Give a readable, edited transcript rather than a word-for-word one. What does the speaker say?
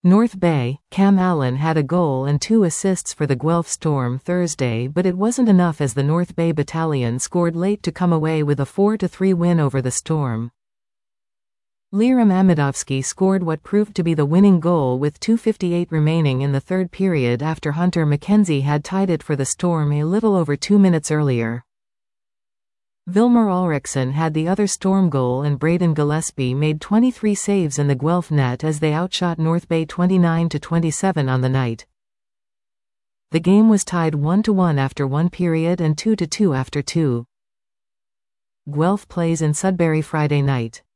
North Bay, Cam Allen had a goal and 2 assists for the Guelph Storm Thursday, but it wasn't enough as the North Bay Battalion scored late to come away with a 4-3 win over the Storm. Liram Amidovski scored what proved to be the winning goal with 2:58 remaining in the third period after Hunter McKenzie had tied it for the Storm a little over 2 minutes earlier. Vilmar Ulriksson had the other Storm goal and Braden Gillespie made 23 saves in the Guelph net as they outshot North Bay 29-27 on the night. The game was tied 1-1 after 1 period and 2-2 after 2. Guelph plays in Sudbury Friday night.